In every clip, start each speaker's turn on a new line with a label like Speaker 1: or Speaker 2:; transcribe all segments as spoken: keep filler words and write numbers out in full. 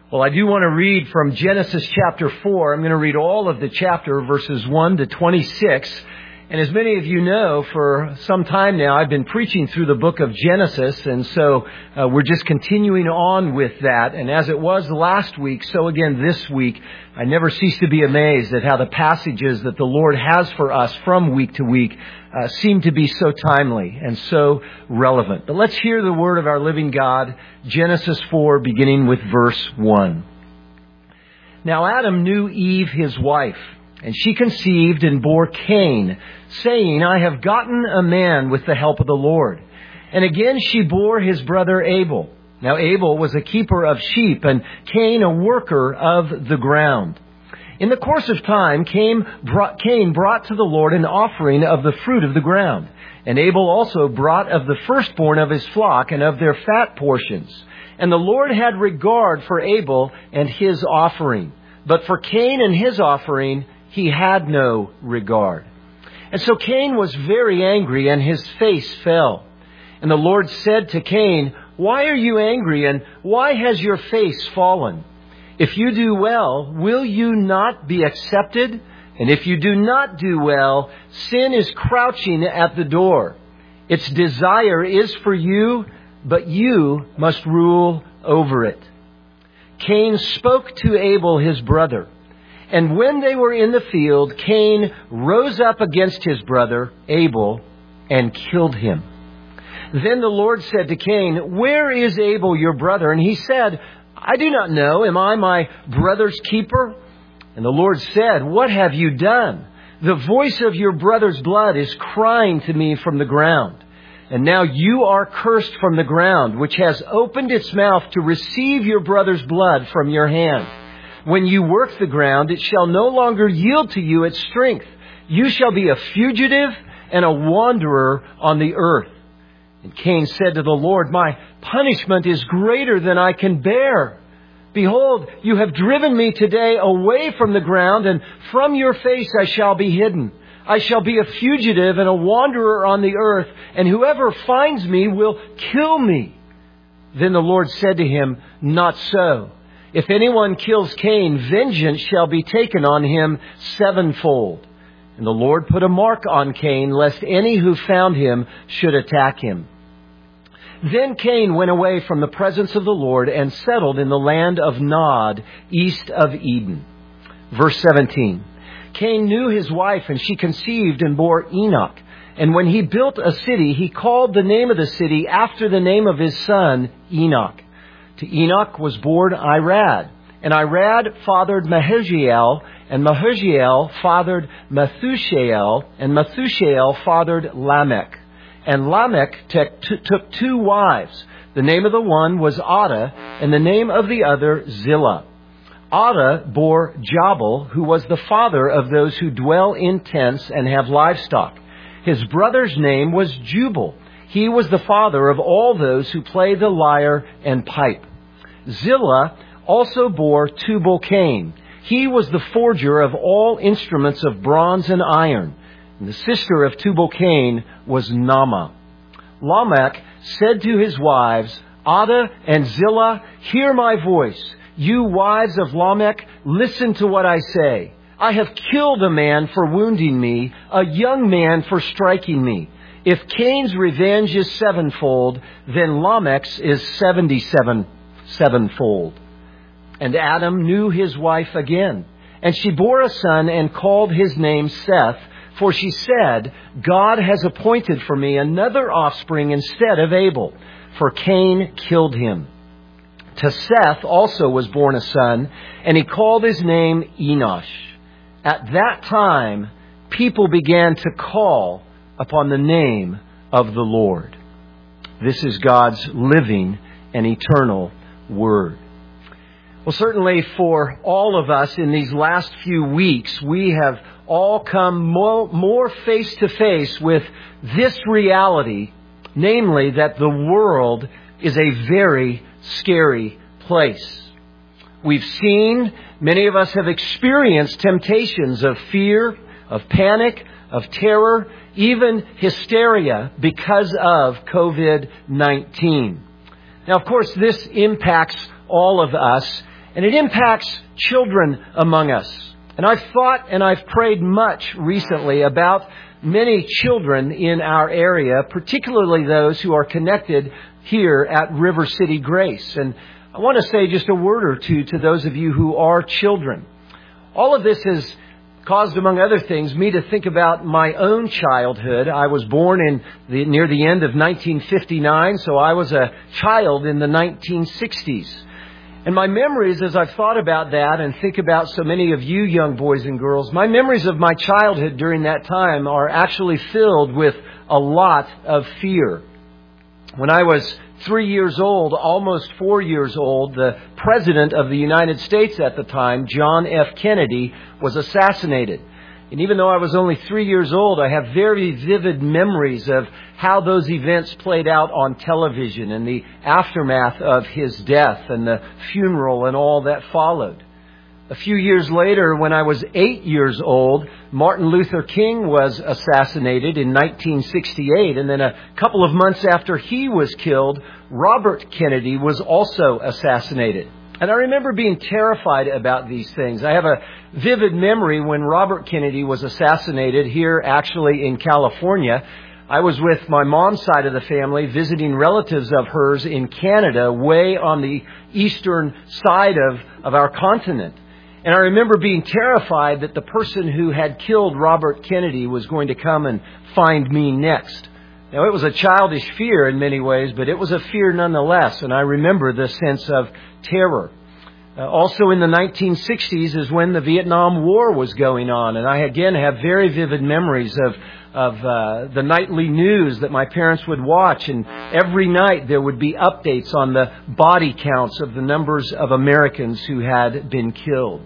Speaker 1: Well, I do want to read from Genesis chapter four. I'm going to read all of the chapter, verses one to twenty-six. And as many of you know, for some time now, I've been preaching through the book of Genesis. And so uh, we're just continuing on with that. And as it was last week, so again this week, I never cease to be amazed at how the passages that the Lord has for us from week to week uh, seem to be so timely and so relevant. But let's hear the word of our living God, Genesis four, beginning with verse one. Now Adam knew Eve, his wife, and she conceived and bore Cain, saying, I have gotten a man with the help of the Lord. And again she bore his brother Abel. Now Abel was a keeper of sheep, and Cain a worker of the ground. In the course of time, Cain brought, Cain brought to the Lord an offering of the fruit of the ground. And Abel also brought of the firstborn of his flock and of their fat portions. And the Lord had regard for Abel and his offering. But for Cain and his offering, he had no regard. And so Cain was very angry, and his face fell. And the Lord said to Cain, Why are you angry, and why has your face fallen? If you do well, will you not be accepted? And if you do not do well, sin is crouching at the door. Its desire is for you, but you must rule over it. Cain spoke to Abel his brother. And when they were in the field, Cain rose up against his brother, Abel, and killed him. Then the Lord said to Cain, Where is Abel your brother? And he said, I do not know. Am I my brother's keeper? And the Lord said, What have you done? The voice of your brother's blood is crying to me from the ground. And now you are cursed from the ground, which has opened its mouth to receive your brother's blood from your hand. When you work the ground, it shall no longer yield to you its strength. You shall be a fugitive and a wanderer on the earth. And Cain said to the Lord, My punishment is greater than I can bear. Behold, you have driven me today away from the ground, and from your face I shall be hidden. I shall be a fugitive and a wanderer on the earth, and whoever finds me will kill me. Then the Lord said to him, Not so. If anyone kills Cain, vengeance shall be taken on him sevenfold. And the Lord put a mark on Cain, lest any who found him should attack him. Then Cain went away from the presence of the Lord and settled in the land of Nod, east of Eden. Verse seventeen. Cain knew his wife, and she conceived and bore Enoch. And when he built a city, he called the name of the city after the name of his son, Enoch. To Enoch was born Irad, and Irad fathered Mehujael, and Mehujael fathered Methushael, and Methushael fathered Lamech. And Lamech t- t- took two wives. The name of the one was Adah, and the name of the other Zillah. Adah bore Jabal, who was the father of those who dwell in tents and have livestock. His brother's name was Jubal. He was the father of all those who play the lyre and pipe. Zillah also bore Tubal-Cain. He was the forger of all instruments of bronze and iron. And the sister of Tubal-Cain was Naamah. Lamech said to his wives, Adah and Zillah, hear my voice. You wives of Lamech, listen to what I say. I have killed a man for wounding me, a young man for striking me. If Cain's revenge is sevenfold, then Lamech's is seventy-seven sevenfold. And Adam knew his wife again, and she bore a son and called his name Seth, for she said, God has appointed for me another offspring instead of Abel, for Cain killed him. To Seth also was born a son, and he called his name Enosh. At that time, people began to call upon the name of the Lord. This is God's living and eternal Word. Well, certainly for all of us in these last few weeks, we have all come more, more face to face with this reality, namely that the world is a very scary place. We've seen, many of us have experienced temptations of fear, of panic, of terror, even hysteria because of covid nineteen. Now, of course, this impacts all of us, And it impacts children among us. And I've thought and I've prayed much recently about many children in our area, particularly those who are connected here at River City Grace. And I want to say just a word or two to those of you who are children. All of this has caused, among other things, me to think about my own childhood. I was born in the, near the end of nineteen fifty-nine, so I was a child in the nineteen sixties. And my memories, as I've thought about that and think about so many of you young boys and girls, my memories of my childhood during that time are actually filled with a lot of fear. When I was three years old, almost four years old, the President of the United States at the time, John F. Kennedy, was assassinated. And even though I was only three years old, I have very vivid memories of how those events played out on television and the aftermath of his death and the funeral and all that followed. A few years later, when I was eight years old, Martin Luther King was assassinated in nineteen sixty-eight. And then a couple of months after he was killed, Robert Kennedy was also assassinated. And I remember being terrified about these things. I have a vivid memory when Robert Kennedy was assassinated here, actually in California. I was with my mom's side of the family visiting relatives of hers in Canada, way on the eastern side of, of our continent. And I remember being terrified that the person who had killed Robert Kennedy was going to come and find me next. Now, it was a childish fear in many ways, but it was a fear nonetheless. And I remember the sense of terror. Uh, also in the nineteen sixties is when the Vietnam War was going on. And I again have very vivid memories of of uh, the nightly news that my parents would watch. And every night there would be updates on the body counts of the numbers of Americans who had been killed.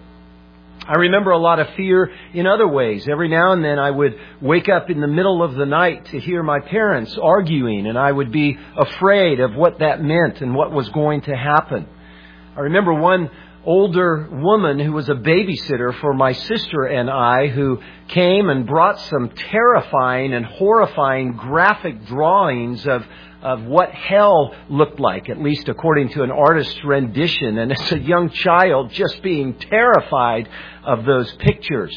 Speaker 1: I remember a lot of fear in other ways. Every now and then I would wake up in the middle of the night to hear my parents arguing, and I would be afraid of what that meant and what was going to happen. I remember one older woman who was a babysitter for my sister and I, who came and brought some terrifying and horrifying graphic drawings of of what hell looked like, at least according to an artist's rendition. And as a young child, just being terrified of those pictures.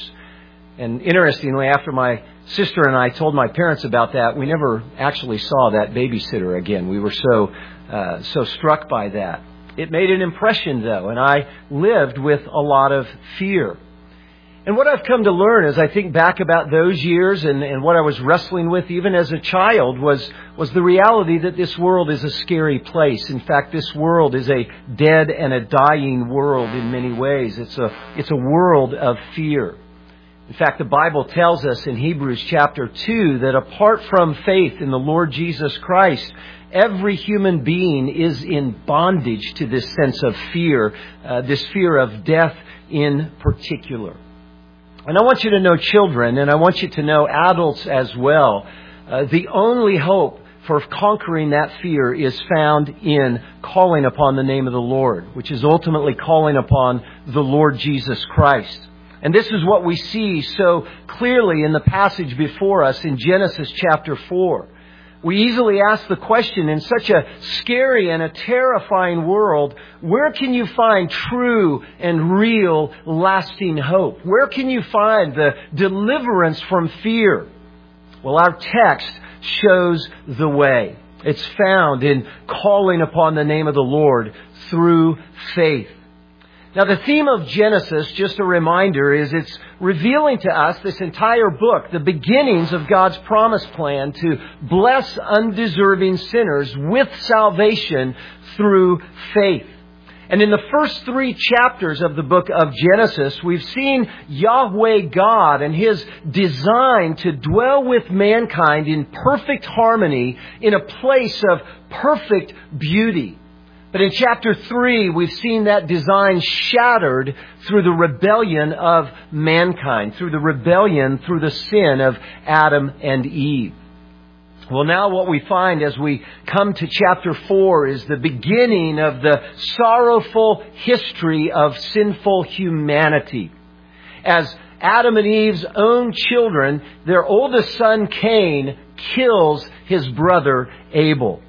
Speaker 1: And interestingly, after my sister and I told my parents about that, we never actually saw that babysitter again. We were so uh, so struck by that. It made an impression, though, and I lived with a lot of fear. And what I've come to learn as I think back about those years and, and what I was wrestling with even as a child was, was the reality that this world is a scary place. In fact, this world is a dead and a dying world in many ways. It's a, it's a world of fear. In fact, the Bible tells us in Hebrews chapter two that apart from faith in the Lord Jesus Christ, every human being is in bondage to this sense of fear, uh, this fear of death in particular. And I want you to know, children, and I want you to know, adults as well, uh, the only hope for conquering that fear is found in calling upon the name of the Lord, which is ultimately calling upon the Lord Jesus Christ. And this is what we see so clearly in the passage before us in Genesis chapter four. We easily ask the question, in such a scary and a terrifying world, where can you find true and real lasting hope? Where can you find the deliverance from fear? Well, our text shows the way. It's found in calling upon the name of the Lord through faith. Now, the theme of Genesis, just a reminder, is it's revealing to us this entire book, the beginnings of God's promise plan to bless undeserving sinners with salvation through faith. And in the first three chapters of the book of Genesis, we've seen Yahweh God and His design to dwell with mankind in perfect harmony in a place of perfect beauty. But in chapter three, we've seen that design shattered through the rebellion of mankind, through the rebellion, through the sin of Adam and Eve. Well, now what we find as we come to chapter four is the beginning of the sorrowful history of sinful humanity. As Adam and Eve's own children, their oldest son Cain kills his brother Abel.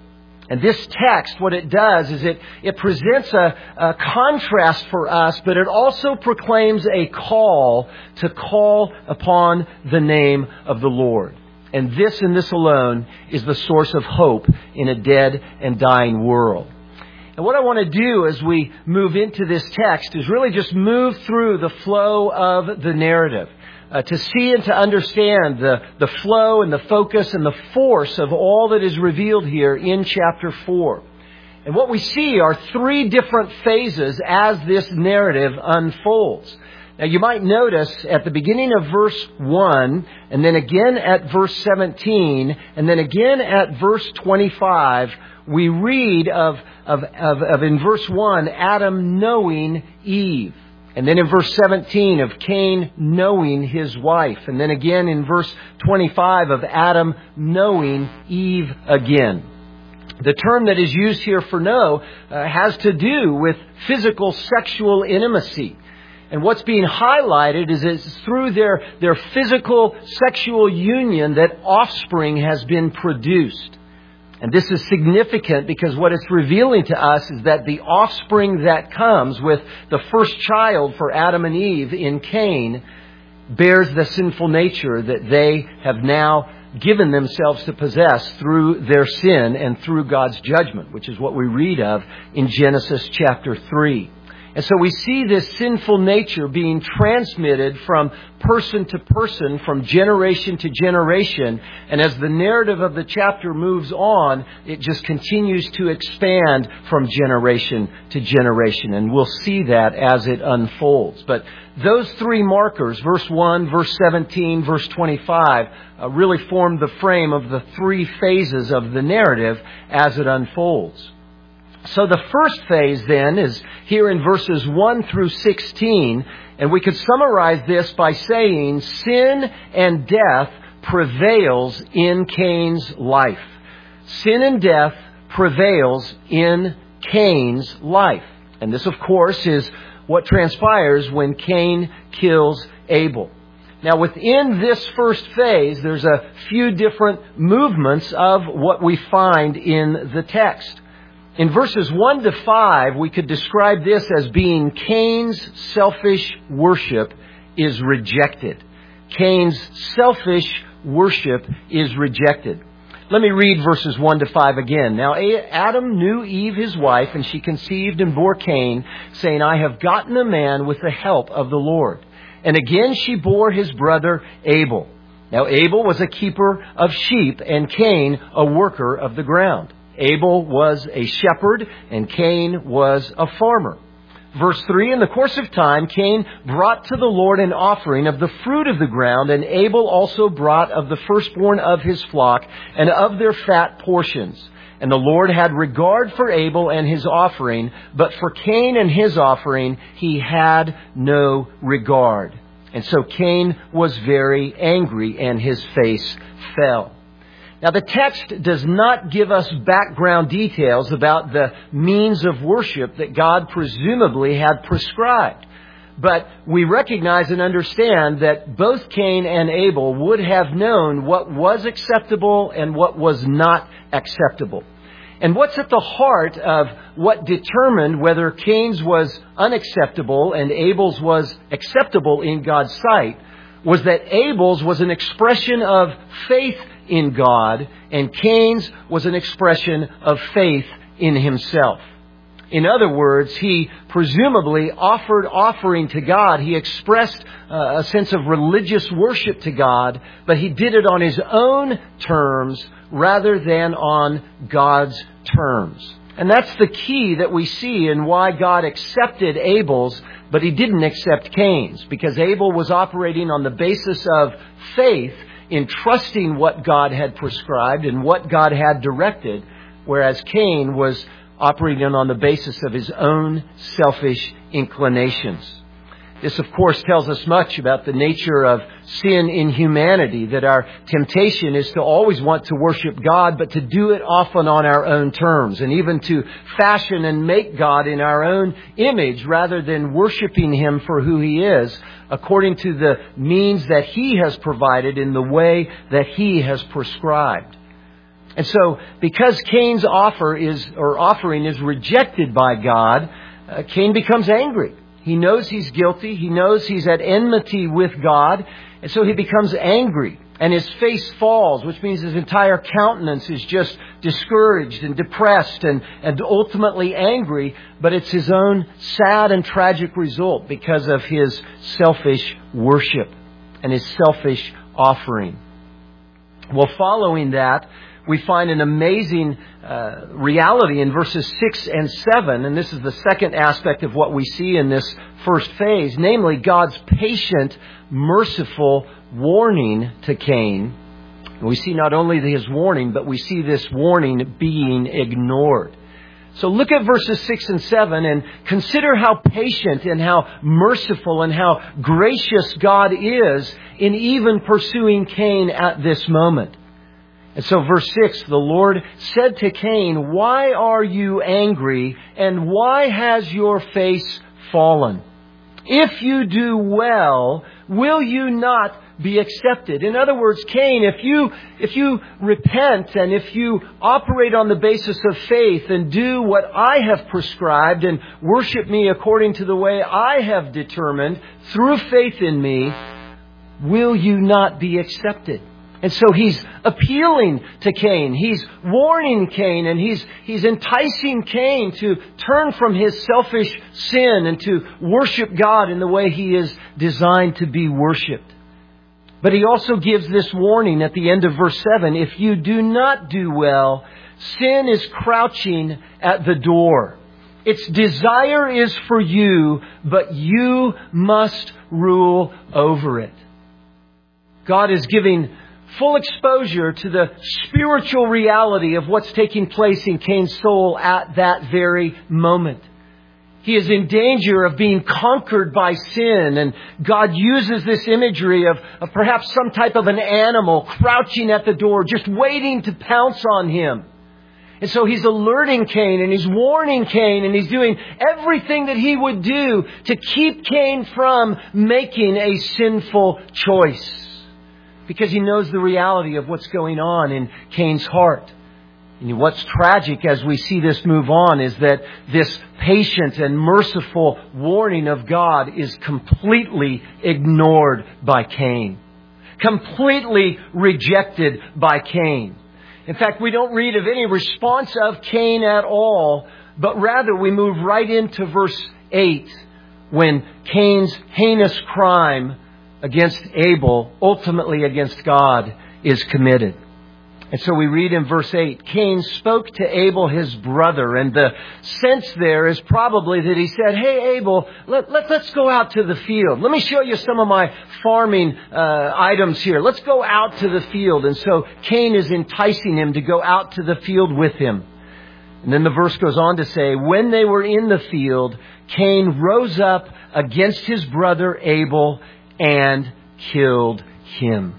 Speaker 1: And this text, what it does is it, it presents a, a contrast for us, but it also proclaims a call to call upon the name of the Lord. And this and this alone is the source of hope in a dead and dying world. And what I want to do as we move into this text is really just move through the flow of the narrative. Uh, to see and to understand the, the flow and the focus and the force of all that is revealed here in chapter four. And what we see are three different phases as this narrative unfolds. Now you might notice at the beginning of verse one, and then again at verse seventeen, and then again at verse twenty-five, we read of, of, of, of in verse one, Adam knowing Eve. And then in verse seventeen of Cain knowing his wife. And then again in verse twenty-five of Adam knowing Eve again. The term that is used here for know uh, has to do with physical sexual intimacy. And what's being highlighted is it's through their, their physical sexual union that offspring has been produced. And this is significant because what it's revealing to us is that the offspring that comes with the first child for Adam and Eve in Cain bears the sinful nature that they have now given themselves to possess through their sin and through God's judgment, which is what we read of in Genesis chapter three. And so we see this sinful nature being transmitted from person to person, from generation to generation. And as the narrative of the chapter moves on, it just continues to expand from generation to generation. And we'll see that as it unfolds. But those three markers, verse one, verse seventeen, verse twenty-five, uh, really form the frame of the three phases of the narrative as it unfolds. So the first phase then is here in verses one through sixteen, and we could summarize this by saying sin and death prevails in Cain's life. Sin and death prevails in Cain's life. And this, of course, is what transpires when Cain kills Abel. Now, within this first phase, there's a few different movements of what we find in the text. In verses one to five, we could describe this as being Cain's selfish worship is rejected. Cain's selfish worship is rejected. Let me read verses one to five again. Now Adam knew Eve his wife, and she conceived and bore Cain, saying, I have gotten a man with the help of the Lord. And again she bore his brother Abel. Now Abel was a keeper of sheep, and Cain a worker of the ground. Abel was a shepherd, and Cain was a farmer. Verse three, in the course of time, Cain brought to the Lord an offering of the fruit of the ground, and Abel also brought of the firstborn of his flock and of their fat portions. And the Lord had regard for Abel and his offering, but for Cain and his offering he had no regard. And so Cain was very angry, and his face fell. Now, the text does not give us background details about the means of worship that God presumably had prescribed. But we recognize and understand that both Cain and Abel would have known what was acceptable and what was not acceptable. And what's at the heart of what determined whether Cain's was unacceptable and Abel's was acceptable in God's sight was that Abel's was an expression of faith in God, and Cain's was an expression of faith in himself. In other words, he presumably offered offering to God. He expressed uh, a sense of religious worship to God, but he did it on his own terms rather than on God's terms. And that's the key that we see in why God accepted Abel's, but he didn't accept Cain's, because Abel was operating on the basis of faith in trusting what God had prescribed and what God had directed, whereas Cain was operating on the basis of his own selfish inclinations. This, of course, tells us much about the nature of sin in humanity, that our temptation is to always want to worship God, but to do it often on our own terms, and even to fashion and make God in our own image rather than worshiping Him for who He is, according to the means that He has provided in the way that He has prescribed. And so, because Cain's offer is, or offering is rejected by God, uh, Cain becomes angry. He knows he's guilty. He knows he's at enmity with God. And so he becomes angry. And his face falls, which means his entire countenance is just discouraged and depressed and, and ultimately angry. But it's his own sad and tragic result because of his selfish worship and his selfish offering. Well, following that, we find an amazing uh, reality in verses six and seven. And this is the second aspect of what we see in this first phase, namely God's patient, merciful warning to Cain. We see not only his warning, but we see this warning being ignored. So look at verses six and seven and consider how patient and how merciful and how gracious God is in even pursuing Cain at this moment. And so verse six, the Lord said to Cain, "Why are you angry, and why has your face fallen? If you do well, will you not be accepted?" In other words, Cain, if you if you repent and if you operate on the basis of faith and do what I have prescribed and worship me according to the way I have determined through faith in me, will you not be accepted? And so he's appealing to Cain. He's warning Cain, and he's he's enticing Cain to turn from his selfish sin and to worship God in the way he is designed to be worshipped. But he also gives this warning at the end of verse seven. If you do not do well, sin is crouching at the door. Its desire is for you, but you must rule over it. God is giving full exposure to the spiritual reality of what's taking place in Cain's soul at that very moment. He is in danger of being conquered by sin, and God uses this imagery of, of perhaps some type of an animal crouching at the door, just waiting to pounce on him. And so he's alerting Cain, and he's warning Cain, and he's doing everything that he would do to keep Cain from making a sinful choice, because he knows the reality of what's going on in Cain's heart. And what's tragic as we see this move on is that this patient and merciful warning of God is completely ignored by Cain. Completely rejected by Cain. In fact, we don't read of any response of Cain at all, but rather we move right into verse eight when Cain's heinous crime against Abel, ultimately against God, is committed. And so we read in verse eight, Cain spoke to Abel, his brother. And the sense there is probably that he said, "Hey, Abel, let, let, let's go out to the field. Let me show you some of my farming uh, items here. Let's go out to the field." And so Cain is enticing him to go out to the field with him. And then the verse goes on to say, when they were in the field, Cain rose up against his brother Abel and killed him.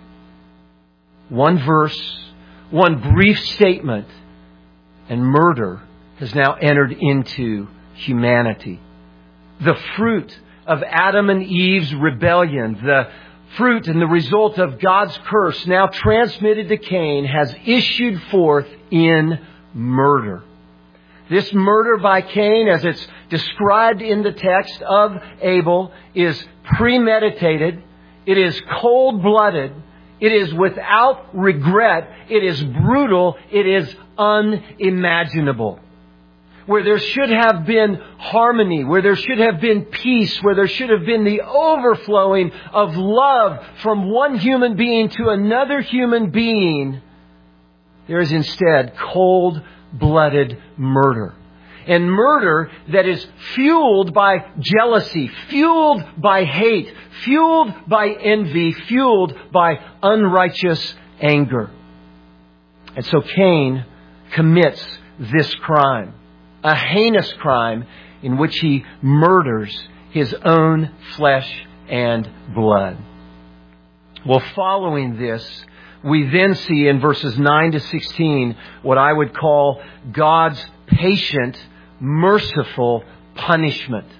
Speaker 1: One verse, one brief statement, and murder has now entered into humanity. The fruit of Adam and Eve's rebellion, the fruit and the result of God's curse now transmitted to Cain, has issued forth in murder. This murder by Cain, as it's described in the text of Abel, is premeditated. It is cold-blooded. It is without regret. It is brutal. It is unimaginable. Where there should have been harmony, where there should have been peace, where there should have been the overflowing of love from one human being to another human being, there is instead cold-blooded murder. And murder that is fueled by jealousy, fueled by hate, fueled by envy, fueled by unrighteous anger. And so Cain commits this crime, a heinous crime in which he murders his own flesh and blood. Well, following this, we then see in verses nine to sixteen what I would call God's patient, merciful punishment.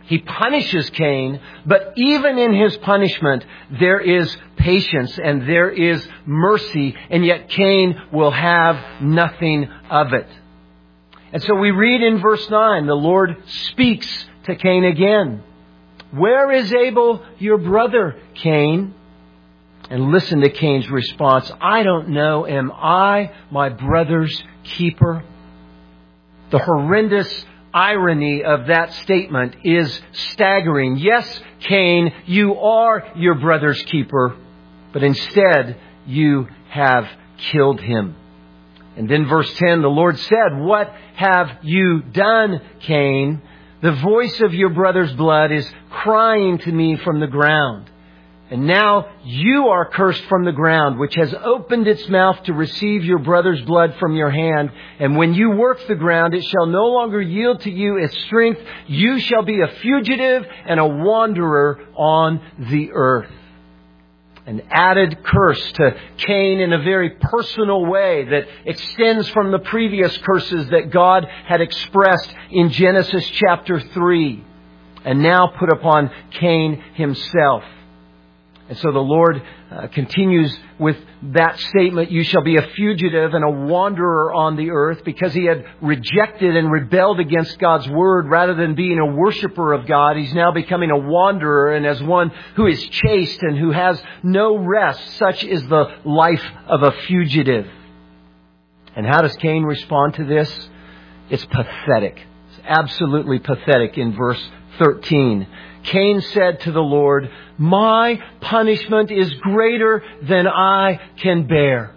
Speaker 1: He punishes Cain, but even in his punishment, there is patience and there is mercy, and yet Cain will have nothing of it. And so we read in verse nine, the Lord speaks to Cain again. Where is Abel, your brother, Cain? And listen to Cain's response. I don't know. Am I my brother's keeper? The horrendous irony of that statement is staggering. Yes, Cain, you are your brother's keeper, but instead you have killed him. And then verse ten, the Lord said, what have you done, Cain? The voice of your brother's blood is crying to me from the ground. And now you are cursed from the ground, which has opened its mouth to receive your brother's blood from your hand. And when you work the ground, it shall no longer yield to you its strength. You shall be a fugitive and a wanderer on the earth. An added curse to Cain in a very personal way that extends from the previous curses that God had expressed in Genesis chapter three, and now put upon Cain himself. And so the Lord uh, continues with that statement, you shall be a fugitive and a wanderer on the earth, because he had rejected and rebelled against God's word. Rather than being a worshiper of God, he's now becoming a wanderer, and as one who is chaste and who has no rest. Such is the life of a fugitive. And how does Cain respond to this? It's pathetic. It's absolutely pathetic in verse thirteen. Cain said to the Lord, my punishment is greater than I can bear.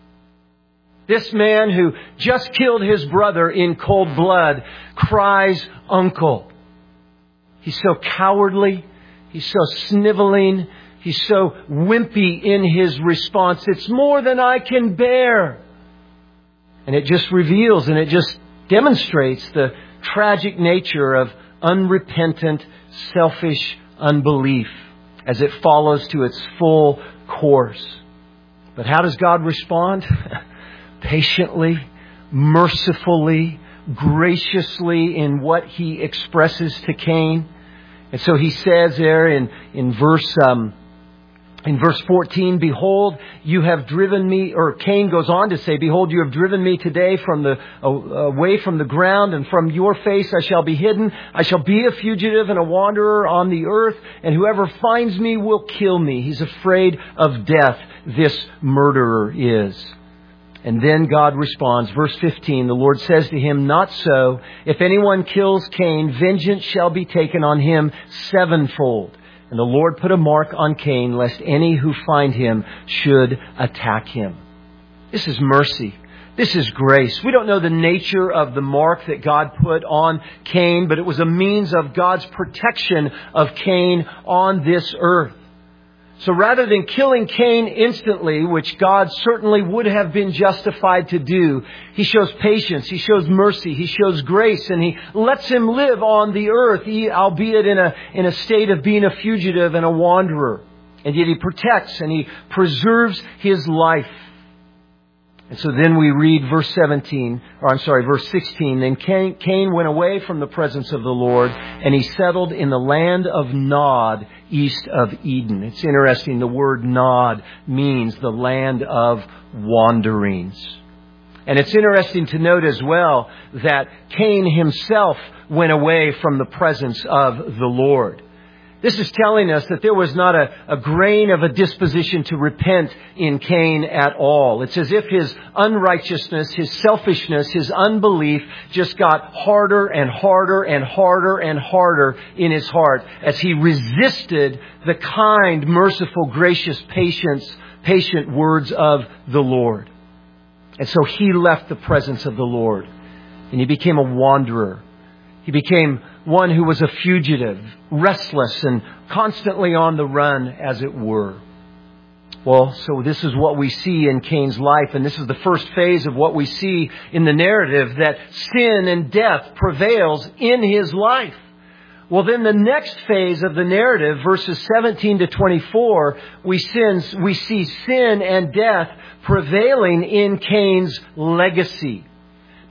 Speaker 1: This man who just killed his brother in cold blood cries, uncle. He's so cowardly. He's so sniveling. He's so wimpy in his response. It's more than I can bear. And it just reveals and it just demonstrates the tragic nature of unrepentant, selfish unbelief as it follows to its full course. But how does God respond? Patiently, mercifully, graciously in what he expresses to Cain. And so he says there in, in verse um, in verse fourteen, behold, you have driven me, or Cain goes on to say, behold, you have driven me today from the uh, away from the ground, and from your face I shall be hidden. I shall be a fugitive and a wanderer on the earth, and whoever finds me will kill me. He's afraid of death, this murderer is. And then God responds, verse fifteen, the Lord says to him, not so. If anyone kills Cain, vengeance shall be taken on him sevenfold. And the Lord put a mark on Cain, lest any who find him should attack him. This is mercy. This is grace. We don't know the nature of the mark that God put on Cain, but it was a means of God's protection of Cain on this earth. So rather than killing Cain instantly, which God certainly would have been justified to do, he shows patience, he shows mercy, he shows grace, and he lets him live on the earth, albeit in a, in a state of being a fugitive and a wanderer. And yet he protects and he preserves his life. And so then we read verse seventeen, or I'm sorry, verse sixteen. Then Cain, Cain went away from the presence of the Lord, and he settled in the land of Nod, east of Eden. It's interesting, the word Nod means the land of wanderings. And it's interesting to note as well that Cain himself went away from the presence of the Lord. This is telling us that there was not a, a grain of a disposition to repent in Cain at all. It's as if his unrighteousness, his selfishness, his unbelief just got harder and harder and harder and harder in his heart as he resisted the kind, merciful, gracious, patience, patient words of the Lord. And so he left the presence of the Lord and he became a wanderer. He became one who was a fugitive, restless, and constantly on the run, as it were. Well, so this is what we see in Cain's life, and this is the first phase of what we see in the narrative, that sin and death prevails in his life. Well, then the next phase of the narrative, verses seventeen to twenty-four, we, sins, we see sin and death prevailing in Cain's legacy.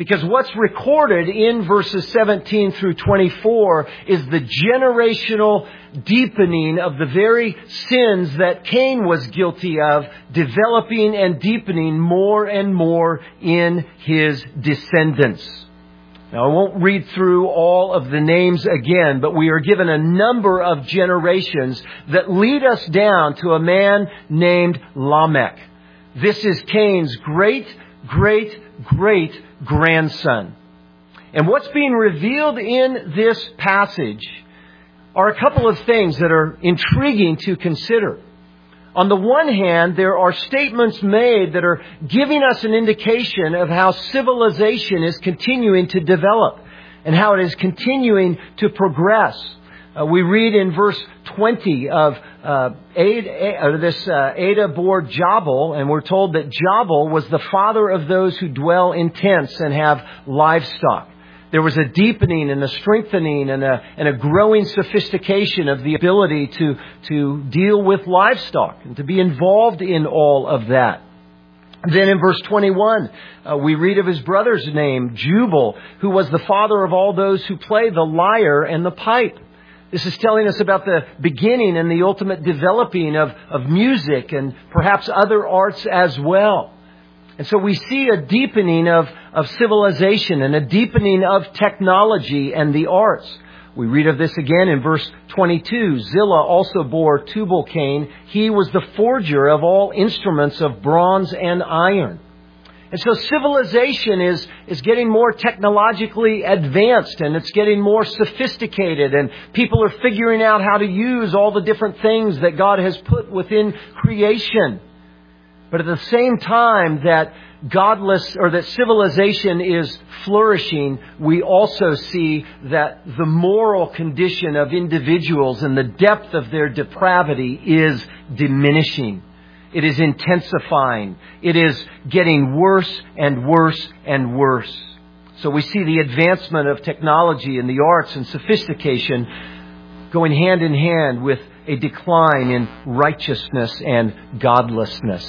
Speaker 1: Because what's recorded in verses seventeen through twenty-four is the generational deepening of the very sins that Cain was guilty of, developing and deepening more and more in his descendants. Now, I won't read through all of the names again, but we are given a number of generations that lead us down to a man named Lamech. This is Cain's great, great, great grandson. And what's being revealed in this passage are a couple of things that are intriguing to consider. On the one hand, there are statements made that are giving us an indication of how civilization is continuing to develop and how it is continuing to progress. Uh, we read in verse twenty of uh, Ada, this uh, Ada bore Jabal, and we're told that Jabal was the father of those who dwell in tents and have livestock. There was a deepening and a strengthening and a, and a growing sophistication of the ability to, to deal with livestock and to be involved in all of that. Then in verse twenty-one, uh, we read of his brother's name, Jubal, who was the father of all those who play the lyre and the pipe. This is telling us about the beginning and the ultimate developing of, of music and perhaps other arts as well. And so we see a deepening of, of civilization and a deepening of technology and the arts. We read of this again in verse twenty-two. Zillah also bore Tubal-Cain. He was the forger of all instruments of bronze and iron. And so civilization is, is getting more technologically advanced, and it's getting more sophisticated, and people are figuring out how to use all the different things that God has put within creation. But at the same time that godless or that civilization is flourishing, we also see that the moral condition of individuals and the depth of their depravity is diminishing. It is intensifying. It is getting worse and worse and worse. So we see the advancement of technology and the arts and sophistication going hand in hand with a decline in righteousness and godlessness.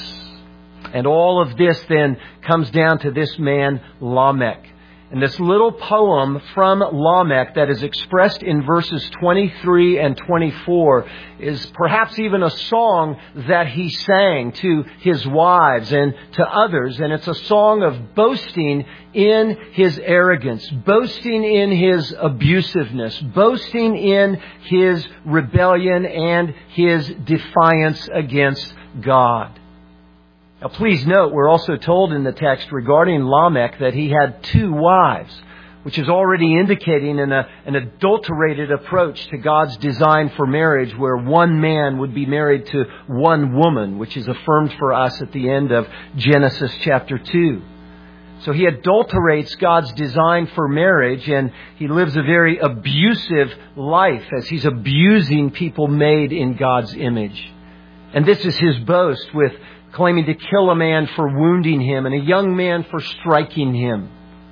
Speaker 1: And all of this then comes down to this man, Lamech. And this little poem from Lamech that is expressed in verses twenty-three and twenty-four is perhaps even a song that he sang to his wives and to others. And it's a song of boasting in his arrogance, boasting in his abusiveness, boasting in his rebellion and his defiance against God. Now, please note, we're also told in the text regarding Lamech that he had two wives, which is already indicating an, a, an adulterated approach to God's design for marriage, where one man would be married to one woman, which is affirmed for us at the end of Genesis chapter two. So he adulterates God's design for marriage, and he lives a very abusive life as he's abusing people made in God's image. And this is his boast, with claiming to kill a man for wounding him and a young man for striking him.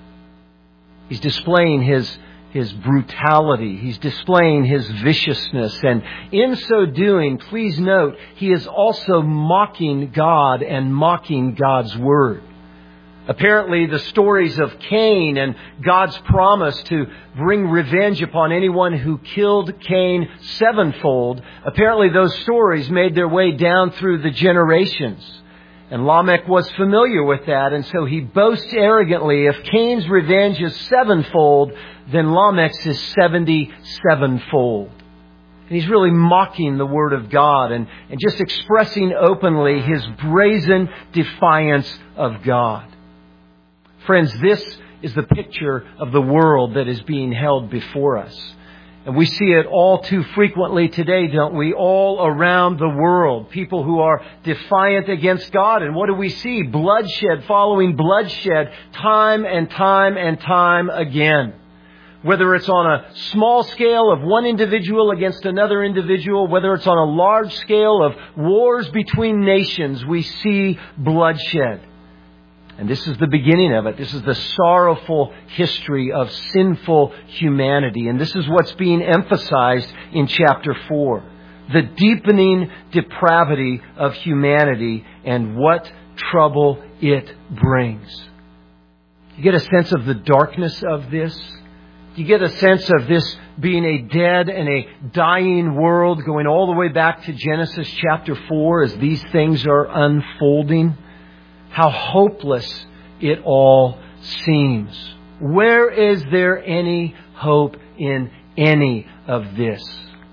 Speaker 1: He's displaying his, his brutality. He's displaying his viciousness. And in so doing, please note, he is also mocking God and mocking God's word. Apparently, the stories of Cain and God's promise to bring revenge upon anyone who killed Cain sevenfold, apparently those stories made their way down through the generations. And Lamech was familiar with that, and so he boasts arrogantly, if Cain's revenge is sevenfold, then Lamech's is seventy-sevenfold. And he's really mocking the Word of God and, and just expressing openly his brazen defiance of God. Friends, this is the picture of the world that is being held before us. And we see it all too frequently today, don't we? All around the world. People who are defiant against God. And what do we see? Bloodshed following bloodshed, time and time and time again. Whether it's on a small scale of one individual against another individual, whether it's on a large scale of wars between nations, we see bloodshed. And this is the beginning of it. This is the sorrowful history of sinful humanity. And this is what's being emphasized in chapter four. The deepening depravity of humanity and what trouble it brings. you get a sense of the darkness of this? Do you get a sense of this being a dead and a dying world going all the way back to Genesis chapter four as these things are unfolding? How hopeless it all seems. Where is there any hope in any of this?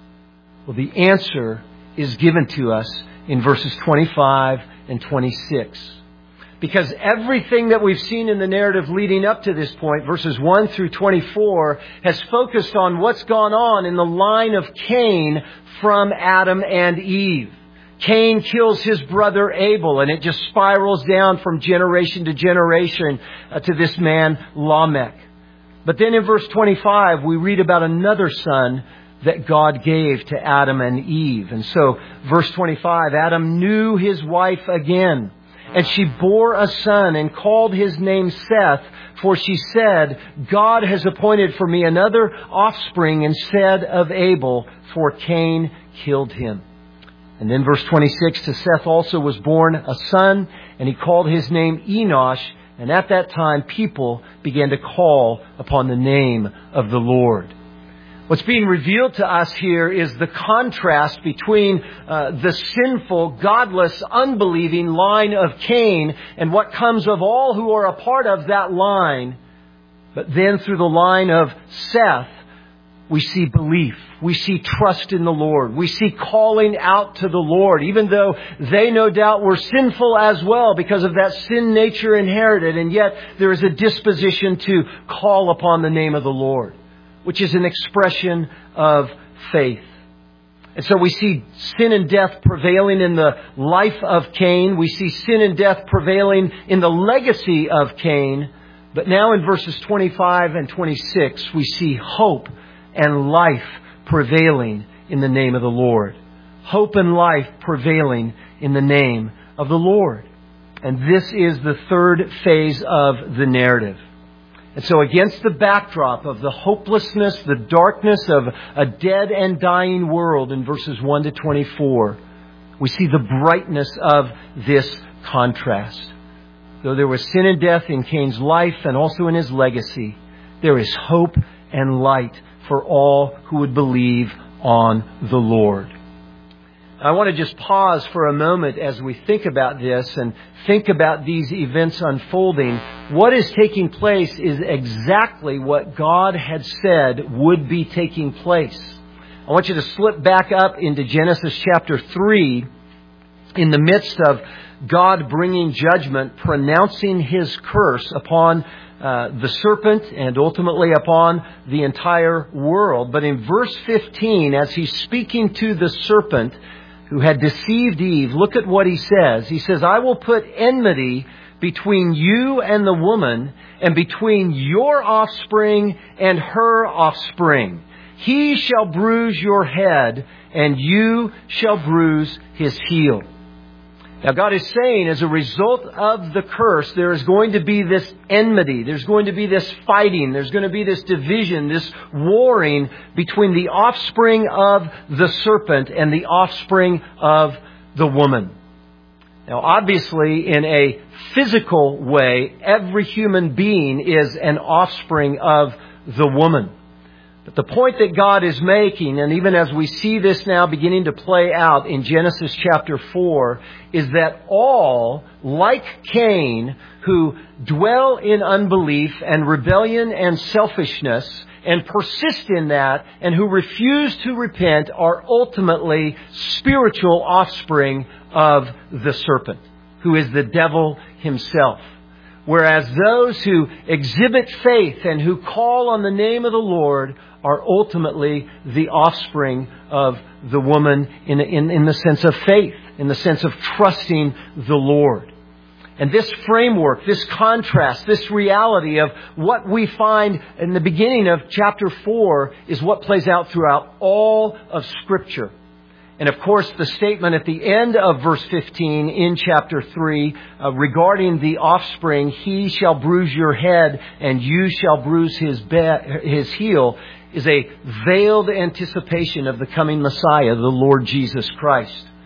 Speaker 1: Well, the answer is given to us in verses twenty-five and twenty-six. Because everything that we've seen in the narrative leading up to this point, verses one through twenty-four, has focused on what's gone on in the line of Cain from Adam and Eve. Cain kills his brother Abel, and it just spirals down from generation to generation uh, to this man Lamech. But then in verse twenty-five, we read about another son that God gave to Adam and Eve. And so, verse twenty-five, Adam knew his wife again, and she bore a son and called his name Seth, for she said, God has appointed for me another offspring instead of Abel, for Cain killed him. And then verse twenty-six, to Seth also was born a son, and he called his name Enosh. And at that time, people began to call upon the name of the Lord. What's being revealed to us here is the contrast between uh, the sinful, godless, unbelieving line of Cain and what comes of all who are a part of that line. But then through the line of Seth, we see belief. We see trust in the Lord. We see calling out to the Lord, even though they no doubt were sinful as well because of that sin nature inherited. And yet there is a disposition to call upon the name of the Lord, which is an expression of faith. And so we see sin and death prevailing in the life of Cain. We see sin and death prevailing in the legacy of Cain. But now in verses twenty-five and twenty-six, we see hope and life prevailing in the name of the Lord. Hope and life prevailing in the name of the Lord. And this is the third phase of the narrative. And so against the backdrop of the hopelessness, the darkness of a dead and dying world in verses one to twenty-four, we see the brightness of this contrast. Though there was sin and death in Cain's life and also in his legacy, there is hope and light for all who would believe on the Lord. I want to just pause for a moment as we think about this and think about these events unfolding. What is taking place is exactly what God had said would be taking place. I want you to slip back up into Genesis chapter three in the midst of God bringing judgment, pronouncing His curse upon Uh, the serpent and ultimately upon the entire world. But in verse fifteen, as he's speaking to the serpent who had deceived Eve, look at what he says. He says, I will put enmity between you and the woman, and between your offspring and her offspring. He shall bruise your head, and you shall bruise his heel. Now God is saying as a result of the curse, there is going to be this enmity. There's going to be this fighting. There's going to be this division, this warring between the offspring of the serpent and the offspring of the woman. Now obviously in a physical way, every human being is an offspring of the woman. But the point that God is making, and even as we see this now beginning to play out in Genesis chapter four, is that all, like Cain, who dwell in unbelief and rebellion and selfishness and persist in that and who refuse to repent, are ultimately spiritual offspring of the serpent, who is the devil himself. Whereas those who exhibit faith and who call on the name of the Lord are ultimately the offspring of the woman in, in, in the sense of faith, in the sense of trusting the Lord. And this framework, this contrast, this reality of what we find in the beginning of chapter four is what plays out throughout all of Scripture. And of course, the statement at the end of verse fifteen in chapter three uh, regarding the offspring, he shall bruise your head and you shall bruise his, be- his heel, is a veiled anticipation of the coming Messiah, the Lord Jesus Christ,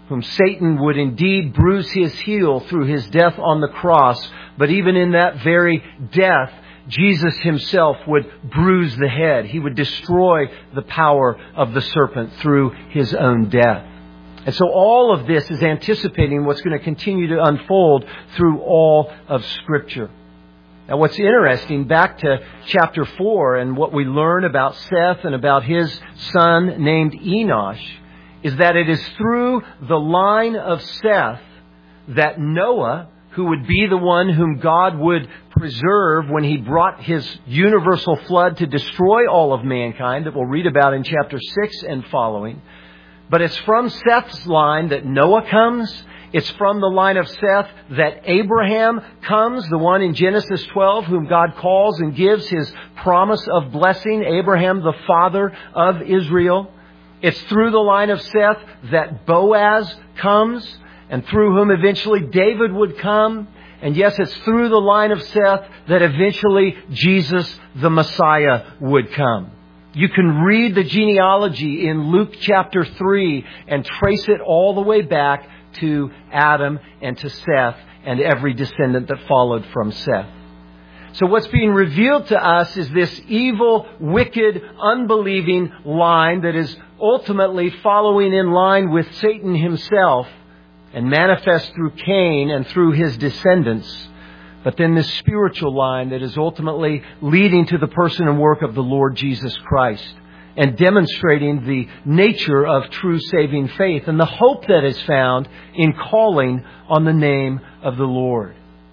Speaker 1: whom Satan would indeed bruise his heel through his death on the cross. But even in that very death, Jesus himself would bruise the head. He would destroy the power of the serpent through his own death. And so all of this is anticipating what's going to continue to unfold through all of Scripture. Now what's interesting, back to chapter four and what we learn about Seth and about his son named Enosh, is that it is through the line of Seth that Noah, who would be the one whom God would preserve when He brought His universal flood to destroy all of mankind, that we'll read about in chapter six and following. But it's from Seth's line that Noah comes. It's from the line of Seth that Abraham comes, the one in Genesis twelve whom God calls and gives His promise of blessing, Abraham, the father of Israel. It's through the line of Seth that Boaz comes, and through whom eventually David would come. And yes, it's through the line of Seth that eventually Jesus, the Messiah, would come. You can read the genealogy in Luke chapter three and trace it all the way back to Adam and to Seth and every descendant that followed from Seth. So what's being revealed to us is this evil, wicked, unbelieving line that is ultimately following in line with Satan himself and manifest through Cain and through his descendants. But then this spiritual line that is ultimately leading to the person and work of the Lord Jesus Christ and demonstrating the nature of true saving faith and the hope that is found in calling on the name of the Lord.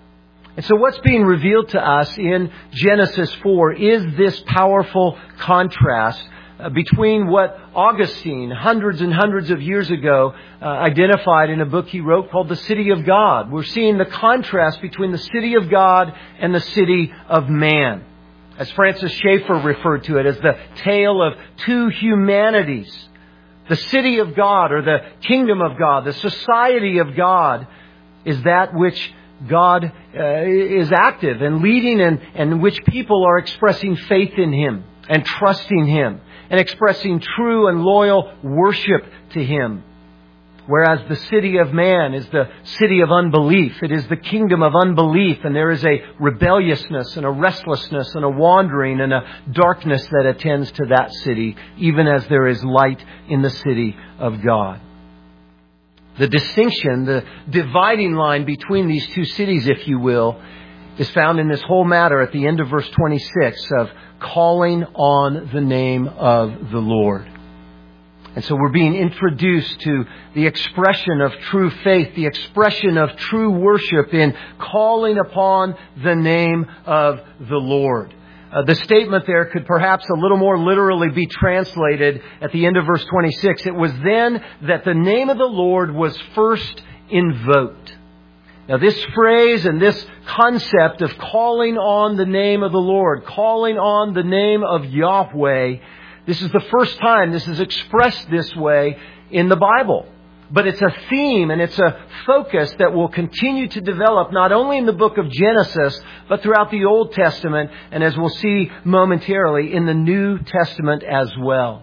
Speaker 1: And so what's being revealed to us in Genesis four is this powerful contrast between what Augustine, hundreds and hundreds of years ago, uh, identified in a book he wrote called The City of God. We're seeing the contrast between the city of God and the city of man. As Francis Schaeffer referred to it as the tale of two humanities. The city of God, or the kingdom of God, the society of God, is that which God uh, is active and leading, and, and in which people are expressing faith in Him and trusting Him and expressing true and loyal worship to Him. Whereas the city of man is the city of unbelief. It is the kingdom of unbelief, and there is a rebelliousness and a restlessness and a wandering and a darkness that attends to that city, even as there is light in the city of God. The distinction, the dividing line between these two cities, if you will, is found in this whole matter at the end of verse twenty-six of calling on the name of the Lord. And so we're being introduced to the expression of true faith, the expression of true worship in calling upon the name of the Lord. Uh, the statement there could perhaps a little more literally be translated at the end of verse twenty-six. It was then that the name of the Lord was first invoked. Now this phrase and this concept of calling on the name of the Lord, calling on the name of Yahweh, this is the first time this is expressed this way in the Bible. But it's a theme and it's a focus that will continue to develop not only in the book of Genesis, but throughout the Old Testament, and as we'll see momentarily, in the New Testament as well.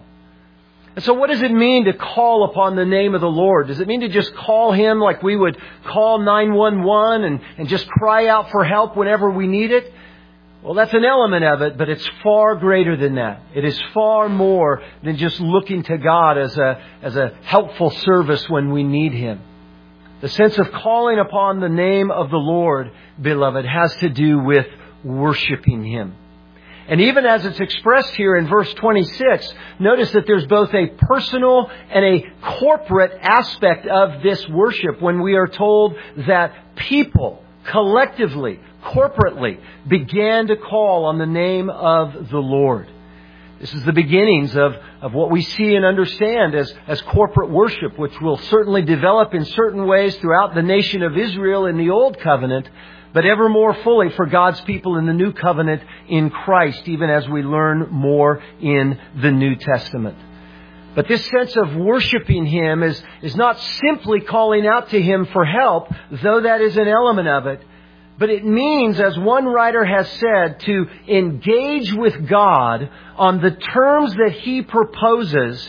Speaker 1: And so what does it mean to call upon the name of the Lord? Does it mean to just call Him like we would call nine one one and, and just cry out for help whenever we need it? Well, that's an element of it, but it's far greater than that. It is far more than just looking to God as a, as a helpful service when we need Him. The sense of calling upon the name of the Lord, beloved, has to do with worshiping Him. And even as it's expressed here in verse twenty-six, notice that there's both a personal and a corporate aspect of this worship when we are told that people collectively, corporately, began to call on the name of the Lord. This is the beginnings of, of what we see and understand as, as corporate worship, which will certainly develop in certain ways throughout the nation of Israel in the Old Covenant, but ever more fully for God's people in the New Covenant in Christ, even as we learn more in the New Testament. But this sense of worshiping Him is, is not simply calling out to Him for help, though that is an element of it. But it means, as one writer has said, to engage with God on the terms that He proposes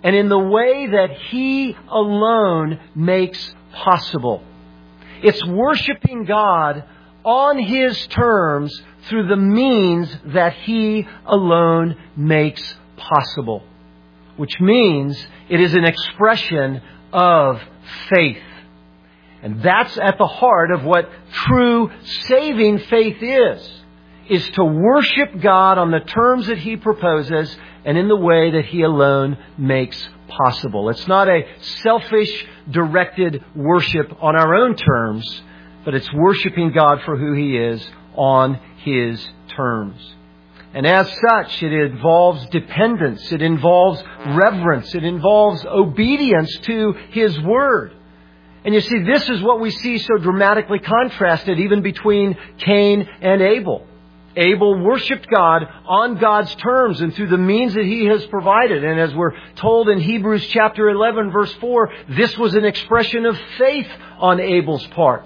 Speaker 1: and in the way that He alone makes possible. It's worshiping God on His terms through the means that He alone makes possible. Which means it is an expression of faith. And that's at the heart of what true saving faith is. Is to worship God on the terms that He proposes and in the way that He alone makes possible. It's not a selfish, directed worship on our own terms, but it's worshiping God for who He is on His terms. And as such, it involves dependence, it involves reverence, it involves obedience to His Word. And you see, this is what we see so dramatically contrasted even between Cain and Abel. Abel worshipped God on God's terms and through the means that He has provided. And as we're told in Hebrews chapter eleven, verse four, this was an expression of faith on Abel's part.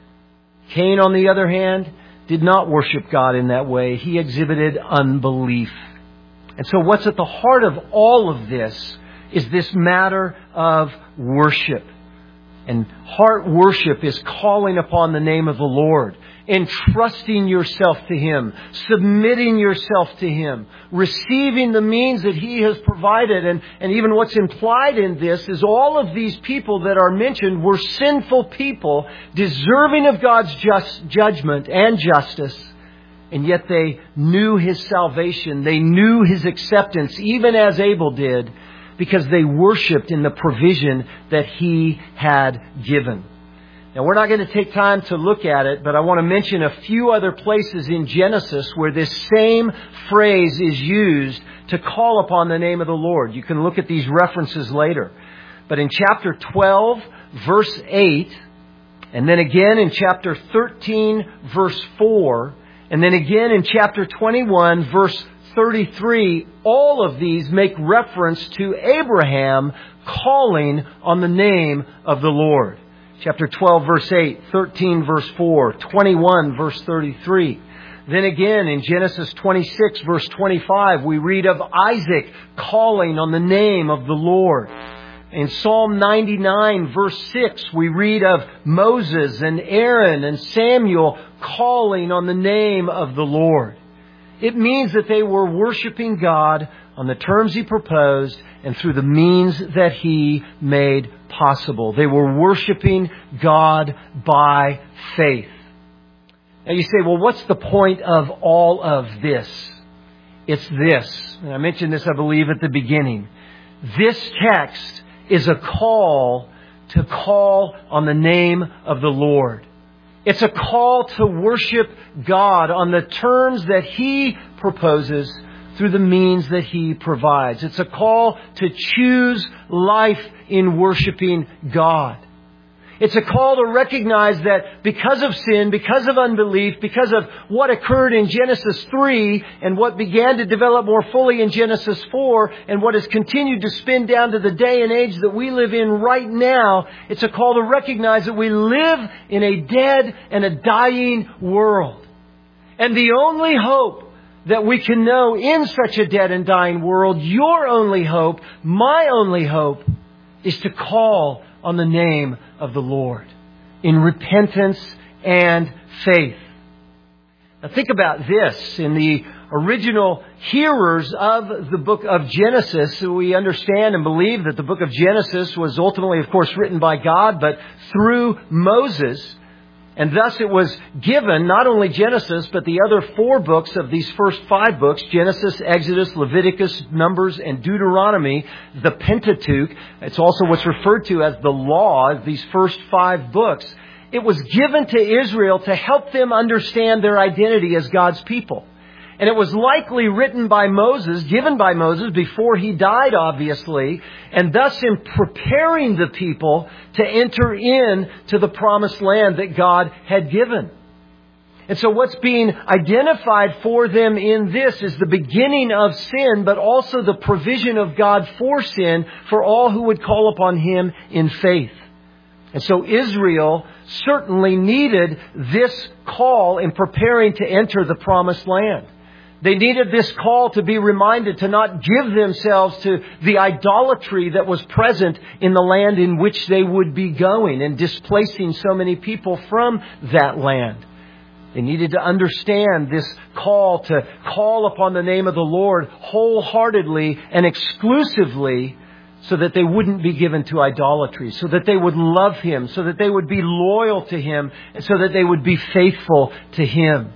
Speaker 1: Cain, on the other hand, did not worship God in that way. He exhibited unbelief. And so what's at the heart of all of this is this matter of worship. And heart worship is calling upon the name of the Lord, entrusting yourself to Him, submitting yourself to Him, receiving the means that He has provided. And, and even what's implied in this is all of these people that are mentioned were sinful people, deserving of God's just judgment and justice. And yet they knew His salvation. They knew His acceptance, even as Abel did, because they worshipped in the provision that He had given. Now, we're not going to take time to look at it, but I want to mention a few other places in Genesis where this same phrase is used to call upon the name of the Lord. You can look at these references later. But in chapter twelve, verse eight, and then again in chapter thirteen, verse four, and then again in chapter twenty-one, verse thirty-three, all of these make reference to Abraham calling on the name of the Lord. Chapter twelve, verse eight, thirteen, verse four, twenty-one, verse thirty-three. Then again in Genesis twenty-six, verse twenty-five, we read of Isaac calling on the name of the Lord. In Psalm ninety-nine, verse six, we read of Moses and Aaron and Samuel calling on the name of the Lord. It means that they were worshiping God on the terms He proposed and through the means that He made possible. They were worshiping God by faith. Now you say, well, what's the point of all of this? It's this. And I mentioned this, I believe, at the beginning. This text is a call to call on the name of the Lord. It's a call to worship God on the terms that He proposes through the means that He provides. It's a call to choose life in worshiping God. It's a call to recognize that because of sin, because of unbelief, because of what occurred in Genesis three and what began to develop more fully in Genesis four and what has continued to spin down to the day and age that we live in right now, it's a call to recognize that we live in a dead and a dying world. And the only hope that we can know in such a dead and dying world, your only hope, my only hope, is to call on the name of the Lord in repentance and faith. Now think about this. In the original hearers of the book of Genesis, we understand and believe that the book of Genesis was ultimately, of course, written by God, but through Moses. And thus it was given, not only Genesis, but the other four books of these first five books, Genesis, Exodus, Leviticus, Numbers, and Deuteronomy, the Pentateuch. It's also what's referred to as the law, these first five books. It was given to Israel to help them understand their identity as God's people. And it was likely written by Moses, given by Moses before he died, obviously, and thus in preparing the people to enter in to the promised land that God had given. And so what's being identified for them in this is the beginning of sin, but also the provision of God for sin for all who would call upon Him in faith. And so Israel certainly needed this call in preparing to enter the promised land. They needed this call to be reminded to not give themselves to the idolatry that was present in the land in which they would be going and displacing so many people from that land. They needed to understand this call to call upon the name of the Lord wholeheartedly and exclusively, so that they wouldn't be given to idolatry, so that they would love Him, so that they would be loyal to Him, and so that they would be faithful to Him.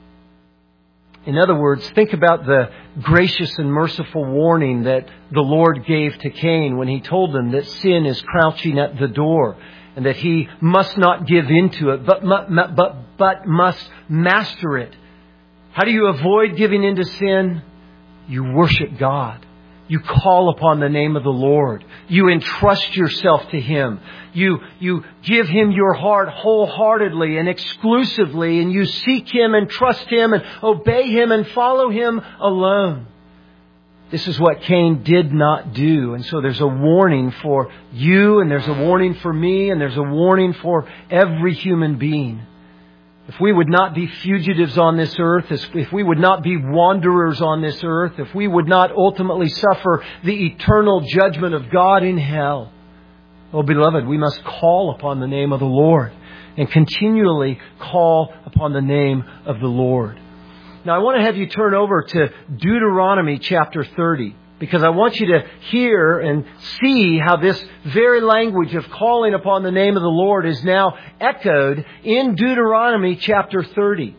Speaker 1: In other words, think about the gracious and merciful warning that the Lord gave to Cain when He told him that sin is crouching at the door and that he must not give into it, but, but, but must master it. How do you avoid giving into sin? You worship God. You call upon the name of the Lord. You entrust yourself to Him. You, you give Him your heart wholeheartedly and exclusively, and you seek Him and trust Him and obey Him and follow Him alone. This is what Cain did not do. And so there's a warning for you, and there's a warning for me, and there's a warning for every human being. If we would not be fugitives on this earth, if we would not be wanderers on this earth, if we would not ultimately suffer the eternal judgment of God in hell, oh beloved, we must call upon the name of the Lord and continually call upon the name of the Lord. Now I want to have you turn over to Deuteronomy chapter thirty, because I want you to hear and see how this very language of calling upon the name of the Lord is now echoed in Deuteronomy chapter thirty.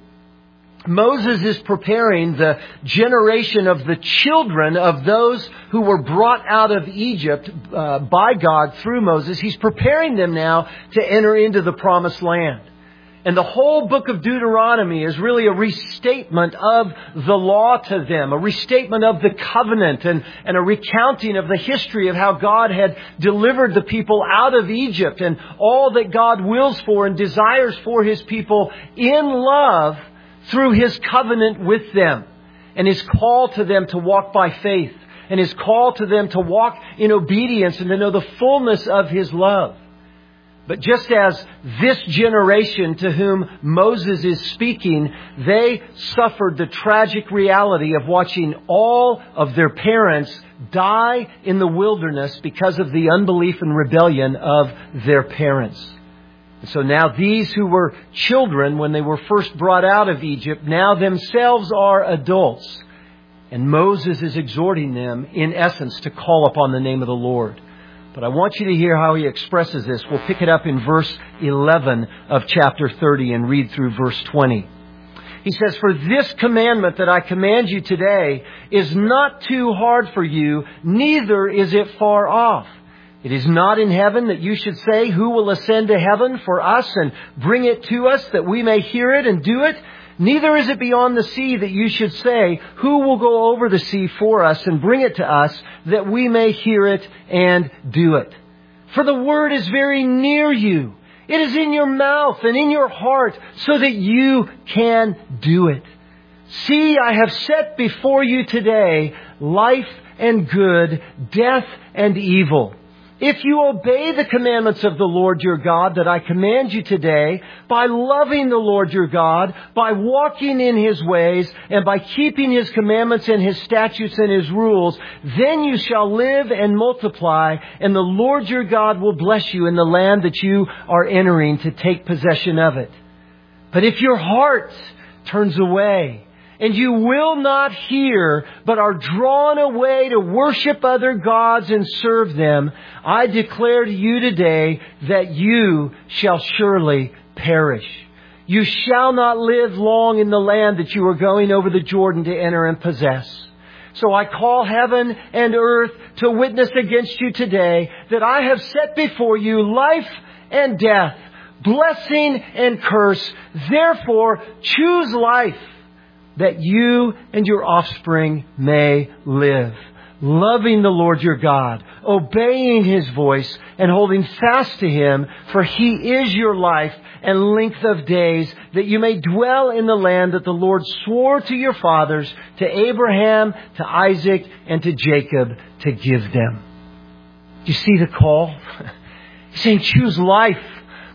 Speaker 1: Moses is preparing the generation of the children of those who were brought out of Egypt uh, by God through Moses. He's preparing them now to enter into the promised land. And the whole book of Deuteronomy is really a restatement of the law to them, a restatement of the covenant, and, and a recounting of the history of how God had delivered the people out of Egypt and all that God wills for and desires for His people in love through His covenant with them, and His call to them to walk by faith, and His call to them to walk in obedience and to know the fullness of His love. But just as this generation to whom Moses is speaking, they suffered the tragic reality of watching all of their parents die in the wilderness because of the unbelief and rebellion of their parents. And so now these who were children when they were first brought out of Egypt now themselves are adults. And Moses is exhorting them, in essence, to call upon the name of the Lord. But I want you to hear how he expresses this. We'll pick it up in verse eleven of chapter thirty and read through verse twenty. He says, "For this commandment that I command you today is not too hard for you, neither is it far off. It is not in heaven that you should say, 'Who will ascend to heaven for us and bring it to us that we may hear it and do it?' Neither is it beyond the sea that you should say, 'Who will go over the sea for us and bring it to us that we may hear it and do it?' For the word is very near you. It is in your mouth and in your heart so that you can do it. See, I have set before you today life and good, death and evil. If you obey the commandments of the Lord your God that I command you today, by loving the Lord your God, by walking in His ways, and by keeping His commandments and His statutes and His rules, then you shall live and multiply, and the Lord your God will bless you in the land that you are entering to take possession of it. But if your heart turns away, and you will not hear, but are drawn away to worship other gods and serve them, I declare to you today that you shall surely perish. You shall not live long in the land that you are going over the Jordan to enter and possess. So I call heaven and earth to witness against you today that I have set before you life and death, blessing and curse. Therefore, choose life, that you and your offspring may live, loving the Lord your God, obeying His voice, and holding fast to Him, for He is your life and length of days, that you may dwell in the land that the Lord swore to your fathers, to Abraham, to Isaac, and to Jacob, to give them." Do you see the call? He's saying choose life.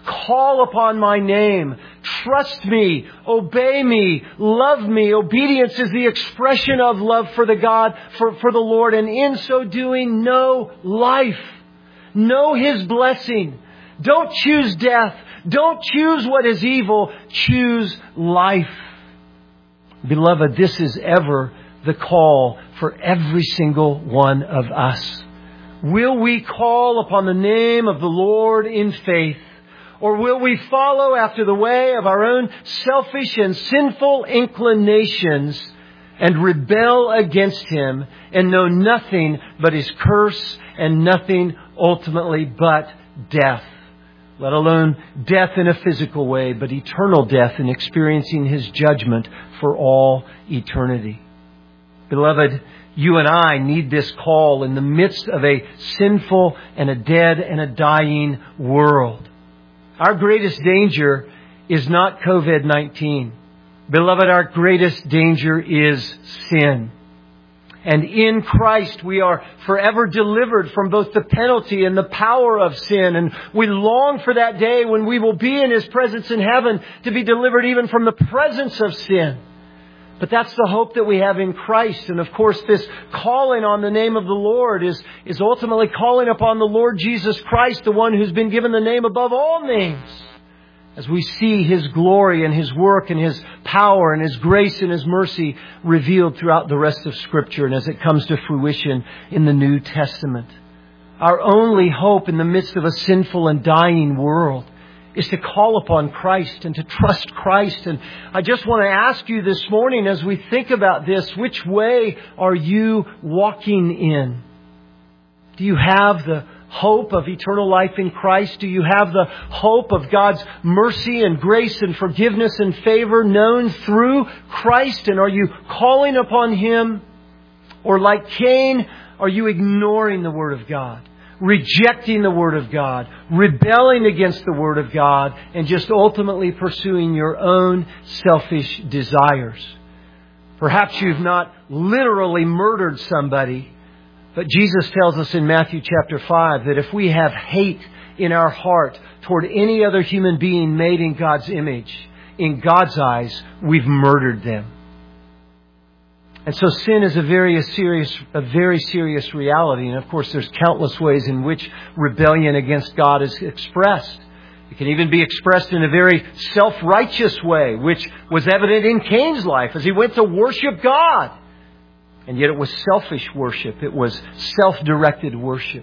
Speaker 1: call upon my name, trust me, obey me, love me. Obedience is the expression of love for the God, for, for the Lord. And in so doing, know life. Know His blessing. Don't choose death. Don't choose what is evil. Choose life. Beloved, this is ever the call for every single one of us. Will we call upon the name of the Lord in faith? Or will we follow after the way of our own selfish and sinful inclinations and rebel against Him and know nothing but His curse and nothing ultimately but death? Let alone death in a physical way, but eternal death in experiencing His judgment for all eternity. Beloved, you and I need this call in the midst of a sinful and a dead and a dying world. Our greatest danger is not covid nineteen. Beloved, our greatest danger is sin. And in Christ we are forever delivered from both the penalty and the power of sin. And we long for that day when we will be in His presence in heaven to be delivered even from the presence of sin. But that's the hope that we have in Christ. And of course, this calling on the name of the Lord is, is ultimately calling upon the Lord Jesus Christ, the one who's been given the name above all names. As we see His glory and His work and His power and His grace and His mercy revealed throughout the rest of Scripture and as it comes to fruition in the New Testament. Our only hope in the midst of a sinful and dying world is to call upon Christ and to trust Christ. And I just want to ask you this morning as we think about this, which way are you walking in? Do you have the hope of eternal life in Christ? Do you have the hope of God's mercy and grace and forgiveness and favor known through Christ? And are you calling upon Him? Or like Cain, are you ignoring the Word of God? Rejecting the Word of God, rebelling against the Word of God, and just ultimately pursuing your own selfish desires. Perhaps you've not literally murdered somebody, but Jesus tells us in Matthew chapter five that if we have hate in our heart toward any other human being made in God's image, in God's eyes, we've murdered them. And so sin is a very serious, a very serious reality. And of course, there's countless ways in which rebellion against God is expressed. It can even be expressed in a very self-righteous way, which was evident in Cain's life as he went to worship God. And yet it was selfish worship. It was self-directed worship.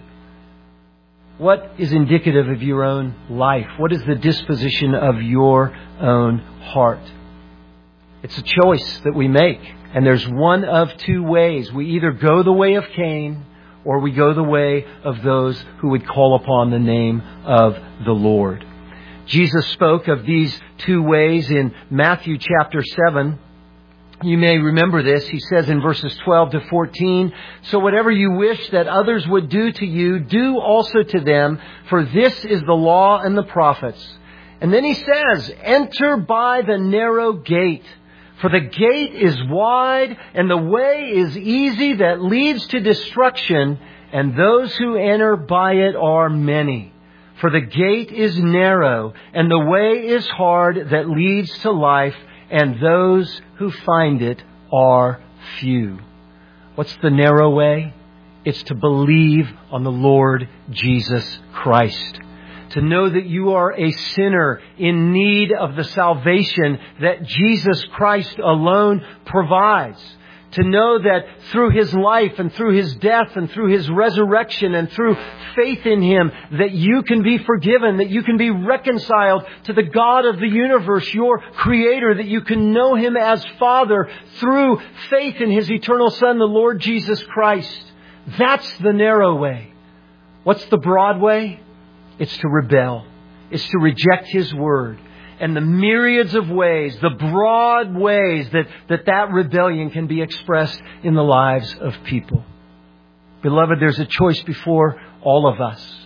Speaker 1: What is indicative of your own life? What is the disposition of your own heart? It's a choice that we make. And there's one of two ways. We either go the way of Cain or we go the way of those who would call upon the name of the Lord. Jesus spoke of these two ways in Matthew chapter seven. You may remember this. He says in verses twelve to fourteen, "So whatever you wish that others would do to you, do also to them, for this is the law and the prophets." And then He says, "Enter by the narrow gate. For the gate is wide and the way is easy that leads to destruction, and those who enter by it are many. For the gate is narrow and the way is hard that leads to life, and those who find it are few." What's the narrow way? It's to believe on the Lord Jesus Christ. To know that you are a sinner in need of the salvation that Jesus Christ alone provides. To know that through His life and through His death and through His resurrection and through faith in Him, that you can be forgiven, that you can be reconciled to the God of the universe, your Creator, that you can know Him as Father through faith in His eternal Son, the Lord Jesus Christ. That's the narrow way. What's the broad way? It's to rebel. It's to reject His Word. And the myriads of ways, the broad ways that, that that rebellion can be expressed in the lives of people. Beloved, there's a choice before all of us.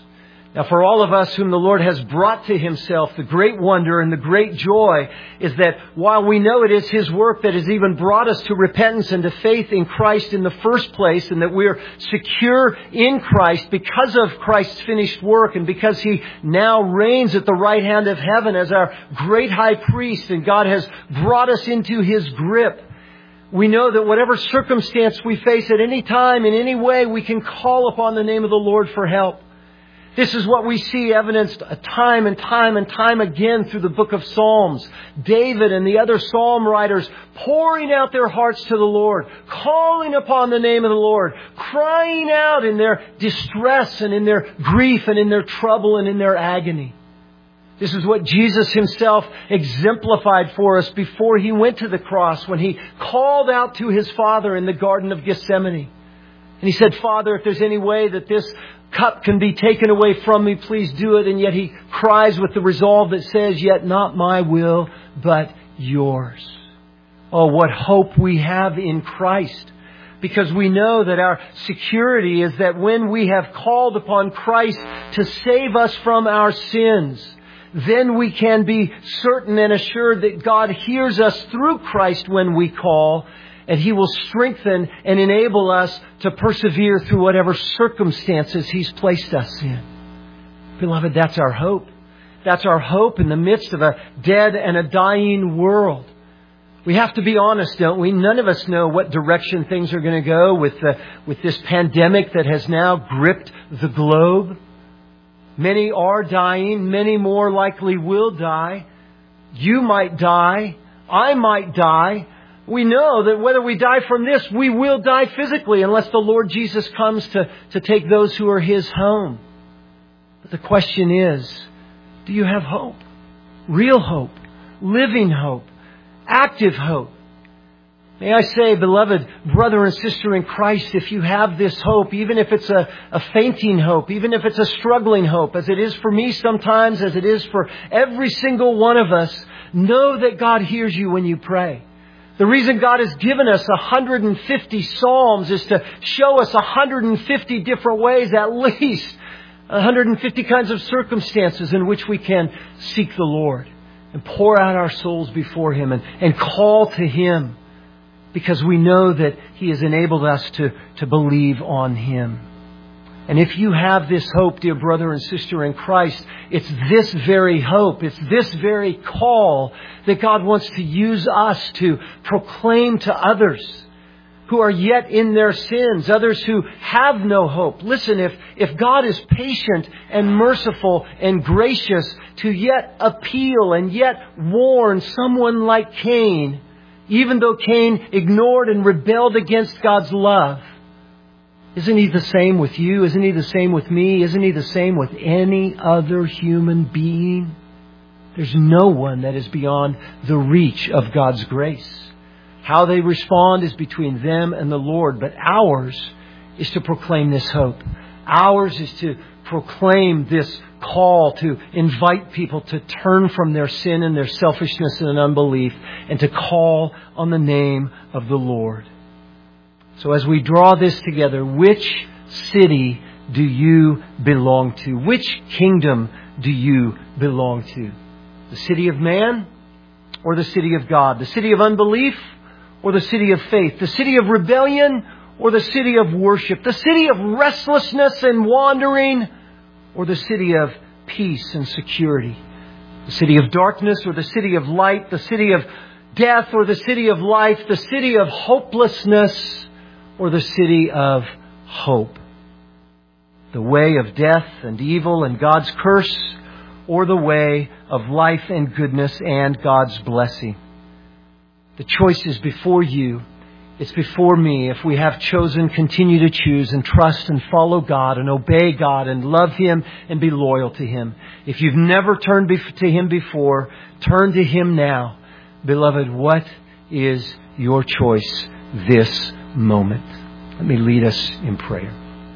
Speaker 1: Now, for all of us whom the Lord has brought to Himself, the great wonder and the great joy is that while we know it is His work that has even brought us to repentance and to faith in Christ in the first place, and that we're secure in Christ because of Christ's finished work and because He now reigns at the right hand of heaven as our great high priest, and God has brought us into His grip, we know that whatever circumstance we face at any time, in any way, we can call upon the name of the Lord for help. This is what we see evidenced time and time and time again through the book of Psalms. David and the other psalm writers pouring out their hearts to the Lord, calling upon the name of the Lord, crying out in their distress and in their grief and in their trouble and in their agony. This is what Jesus Himself exemplified for us before He went to the cross, when He called out to His Father in the Garden of Gethsemane. And He said, Father, if there's any way that this cup can be taken away from me, please do it. And yet He cries with the resolve that says, yet not my will, but yours. Oh, what hope we have in Christ. Because we know that our security is that when we have called upon Christ to save us from our sins, then we can be certain and assured that God hears us through Christ when we call, and He will strengthen and enable us to persevere through whatever circumstances He's placed us in. Beloved, that's our hope. That's our hope in the midst of a dead and a dying world. We have to be honest, don't we? None of us know what direction things are going to go with the, with this pandemic that has now gripped the globe. Many are dying. Many more likely will die. You might die. I might die. We know that whether we die from this, we will die physically unless the Lord Jesus comes to, to take those who are His home. But the question is, do you have hope? Real hope. Living hope. Active hope. May I say, beloved brother and sister in Christ, if you have this hope, even if it's a, a fainting hope, even if it's a struggling hope, as it is for me sometimes, as it is for every single one of us, know that God hears you when you pray. The reason God has given us one hundred fifty Psalms is to show us one hundred fifty different ways, at least one hundred fifty kinds of circumstances in which we can seek the Lord and pour out our souls before Him and, and call to Him, because we know that He has enabled us to, to believe on Him. And if you have this hope, dear brother and sister in Christ, it's this very hope, it's this very call that God wants to use us to proclaim to others who are yet in their sins, others who have no hope. Listen, if, if God is patient and merciful and gracious to yet appeal and yet warn someone like Cain, even though Cain ignored and rebelled against God's love, isn't He the same with you? Isn't He the same with me? Isn't He the same with any other human being? There's no one that is beyond the reach of God's grace. How they respond is between them and the Lord. But ours is to proclaim this hope. Ours is to proclaim this call to invite people to turn from their sin and their selfishness and unbelief and to call on the name of the Lord. So as we draw this together, which city do you belong to? Which kingdom do you belong to? The city of man or the city of God? The city of unbelief or the city of faith? The city of rebellion or the city of worship? The city of restlessness and wandering or the city of peace and security? The city of darkness or the city of light? The city of death or the city of life? The city of hopelessness or the city of hope? The way of death and evil and God's curse, or the way of life and goodness and God's blessing? The choice is before you. It's before me. If we have chosen, continue to choose and trust and follow God and obey God and love Him and be loyal to Him. If you've never turned to Him before, turn to Him now. Beloved, what is your choice this moment? Let me lead us in prayer.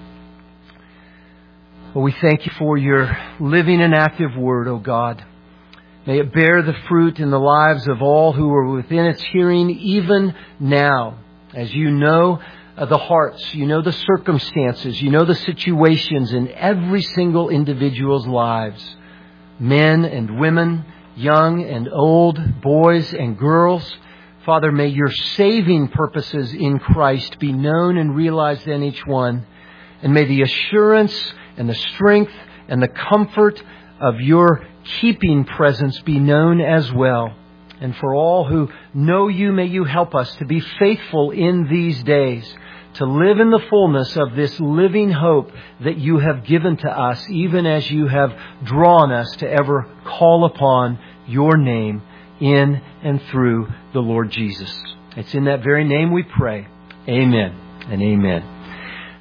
Speaker 1: Well, we thank You for Your living and active Word, O God. May it bear the fruit in the lives of all who are within its hearing even now. As You know uh, the hearts. You know the circumstances. You know the situations in every single individual's lives. Men and women, young and old, boys and girls. Father, may your saving purposes in Christ be known and realized in each one. And may the assurance and the strength and the comfort of your keeping presence be known as well. And for all who know you, may you help us to be faithful in these days, to live in the fullness of this living hope that you have given to us, even as you have drawn us to ever call upon your name in and through the Lord Jesus. It's in that very name we pray. Amen and amen.